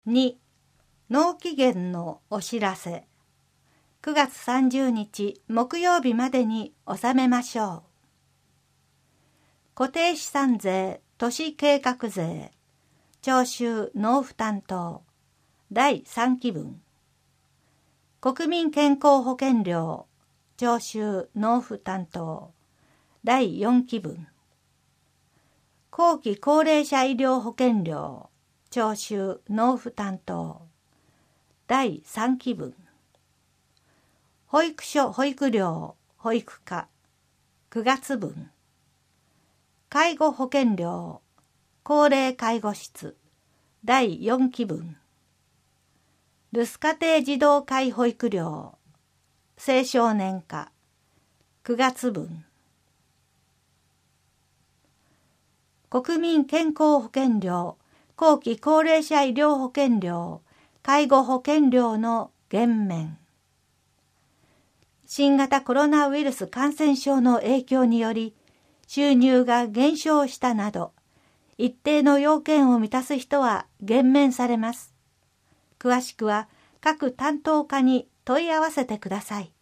2. 納期限のお知らせ。9月30日木曜日までに納めましょう。固定資産税、都市計画税、徴収納付担当、第3期分。国民健康保険料、徴収納付担当、第4期分。後期高齢者医療保険料、徴収納付担当、第3期分。保育所保育料保育課9月分。介護保険料高齢介護室第4期分。留守家庭児童会保育料青少年課9月分。国民健康保険料後期高齢者医療保険料介護保険料の減免。新型コロナウイルス感染症の影響により収入が減少したなど一定の要件を満たす人は減免されます。詳しくは各担当課に問い合わせてください。